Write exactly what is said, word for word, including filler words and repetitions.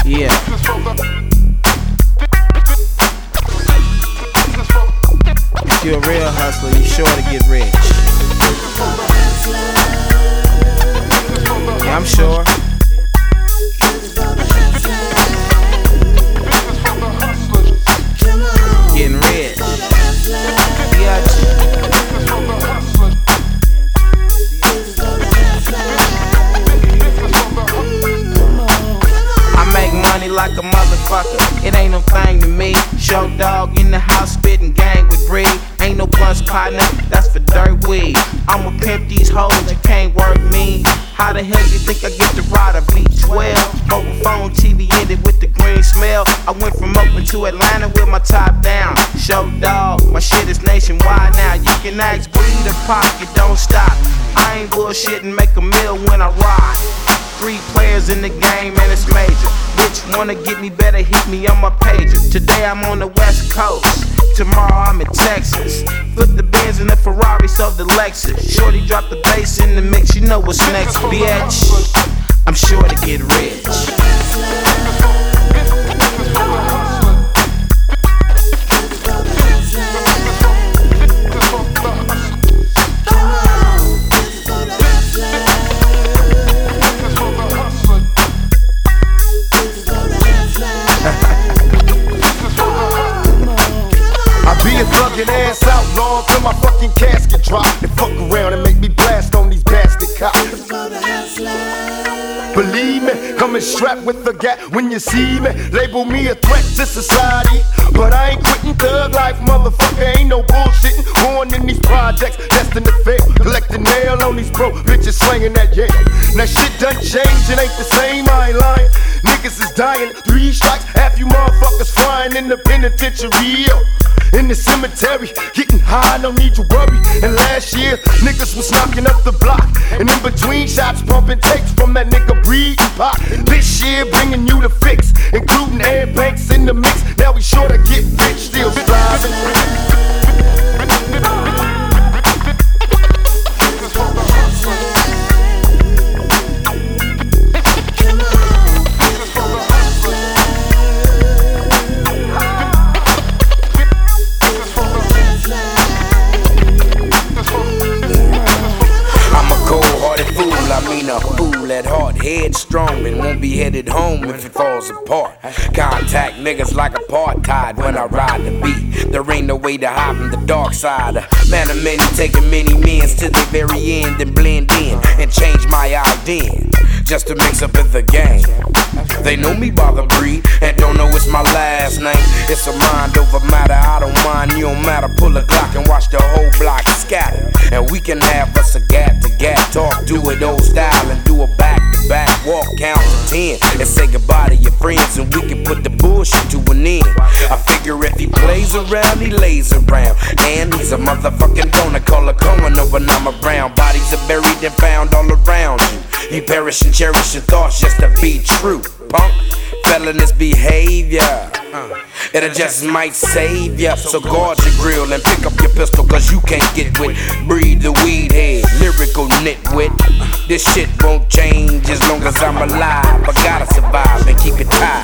Yeah. If you're a real hustler, you're sure to get rich. Yeah, I'm sure. Getting rich. Gotcha. I make money like a motherfucker. It ain't no thing to me. Show dog in the house spitting gang with breed. Ain't no blunts partner, that's for dirt weed. I'ma pimp these hoes, you can't work me. How the hell you think I get to ride a V twelve? Mobile phone, T V ended with the green smell. I went from Oakland to Atlanta with my top down. Show dog, my shit is nationwide now. You can ask Breed or Pop, it don't stop. I ain't bullshitting, make a meal when I ride. Three players in the game and it's major. Bitch wanna get me better, hit me on my pager. Today I'm on the west coast, tomorrow I'm in Texas. Flip the Benz and the Ferrari, sold the Lexus. Shorty drop the bass in the mix, you know what's next, bitch. I'm sure to get rich. Thuggin' ass out long till my fucking casket drop. And fuck around and make me blast on these bastard cops. Believe me, coming strapped with a gap when you see me. Label me a threat to society, but I ain't quitting thug life, motherfucker. Ain't no bullshitting. Born in these projects, destined to fail. Collecting nail on these bro bitches slanging that yeah. Now shit done changed, it ain't the same, I ain't lying. Niggas is dying, three strikes, half you motherfuckers flying in the penitentiary. In the cemetery, getting high, no need to worry. And last year, niggas was knocking up the block. And in between shots, pumping tapes from that nigga Breed and Pop. This year, bringing you the fix, including Air Banks in the mix. Now we sure to get rich, still striving. A fool at heart, headstrong, and won't be headed home if it falls apart. Contact niggas like apartheid when I ride the beat. There ain't no way to hide from the dark side. Man of many, taking many men's to the very end and blend in and change my idea just to mix up in the game. They know me by the breed and don't know it's my last name. It's a mind over matter, I don't mind, you don't matter. Pull a Glock and watch the whole block scatter. And we can have us a gat to gat talk, do it old style and do a back to back walk, count to ten and say goodbye to your friends, and we can put the bullshit to an end. I figure if he plays around, he lays around, and he's a motherfucking donor, call a Cohen over when I'm around. Bodies are buried and found all around you. You perish and cherish your thoughts just to be true, punk. Felonious behavior, uh, it just might save ya. So guard your grill and pick up your pistol, cause you can't get with Breed the weed head, lyrical nitwit. This shit won't change as long as I'm alive. I gotta survive and keep it tied.